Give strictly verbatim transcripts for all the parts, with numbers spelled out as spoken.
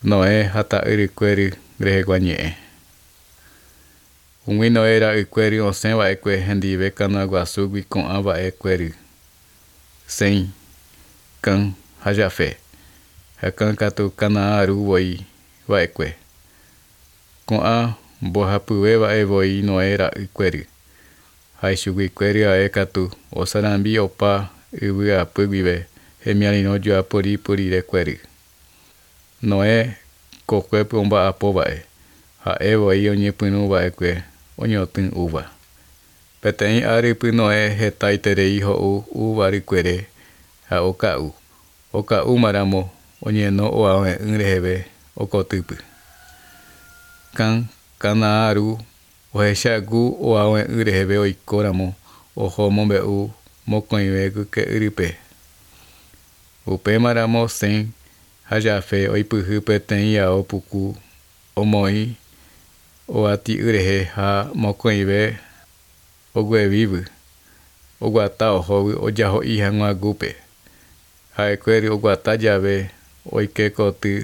Noé hata yrikuéry reheguañe'ẽ. Umi Noé ra'ykuéry osẽva'ekue hendive Kanaguasúgui ko'ã va'ekuéry Sem, Cã ha Jafé. Ha Cã katu Kanaã aruvoi va'ekue. Ko'ã mbohapyvéva'evoi Noé ra'ykuéry. Ha ichuguikuéri ae katu osarambi opa yvy'apýguive hemiarĩrõ joaporipyrirekuéry. Noé kokuépy omba'apova'e ha'evoi oñepyrũva'ekue oñotỹ uva. Peteĩ árypy Noé hetaiterei ho'u uva rykuere ha oka'u. Oka'úmaramo oñeno oavẽ reheve okotýpy. Cã Kanaã aru ohechaugu oavẽ reheve oikóramo oho mombe'u mokõive gyke yrype. Upémaramo Sem ha Jafé oipyhy peteĩ ao puku omoĩ ovati rehe ha mokõive oguevívy. Oguata ohógui ojaho'i hag̃uagũpe. Ha'ekuéri oguata jave oike koty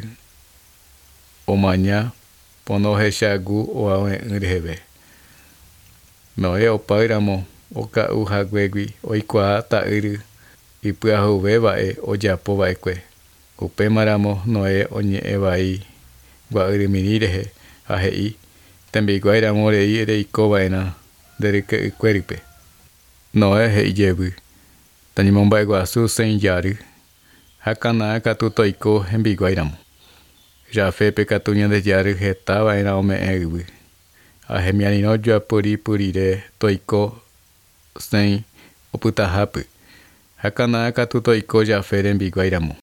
omaña pono ohechaugu oavẽ reheve. Noé opáyramo oka'uhaguégui oikuaa ta'ýra ipyahuveva'e ojapova'ekue. Upémaramo Noé oñe'ẽ vai gua'yrymirĩ rehe ha he'i tembiguairamo rey reikova'erã nde ryke'ykuéripe. Noé he'ijevy tañemomba'eguasu Sem jary ha Kanaã katu toiko hembiguairamo. Jafépe katu Ñandejáry hetava'erã ome'ẽ yvy. Ha hemiarĩrõ joaporipyrire toiko Sem opytahápy. Ha Kanaã katu toiko Jafé rembiguairamo.